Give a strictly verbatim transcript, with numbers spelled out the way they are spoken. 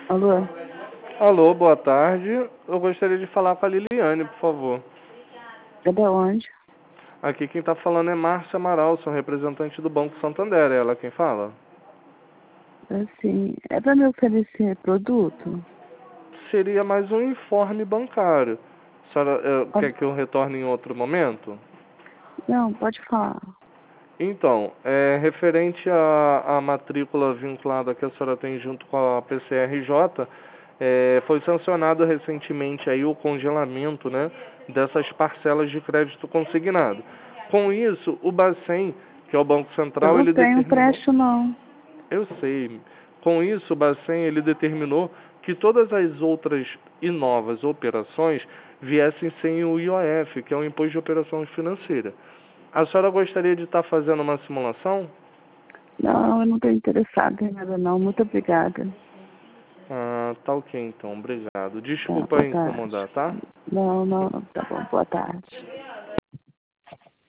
Alô? Alô, boa tarde. Eu gostaria de falar com a Liliane, por favor. É de onde? Aqui quem está falando é Márcia Amaral, sou representante do Banco Santander. É ela quem fala? Assim, é para me oferecer produto? Seria mais um informe bancário. A senhora eh, Pode- quer que eu retorne em outro momento? Não, pode falar. Então, é, referente à, à matrícula vinculada que a senhora tem junto com a P C R J, é, foi sancionado recentemente aí o congelamento, né, dessas parcelas de crédito consignado. Com isso, o Bacen, que é o Banco Eu Central, não ele tenho determinou... empréstimo, não. Eu sei. Com isso, o Bacen, ele determinou que todas as outras e novas operações viessem sem o I O F, que é o Imposto de Operações Financeiras. A senhora gostaria de estar fazendo uma simulação? Não, eu não estou interessada em nada, não. Muito obrigada. Ah, tá ok então, obrigado. Tá, Desculpa boa tarde. incomodar, tá? Não, não, tá bom. Boa tarde.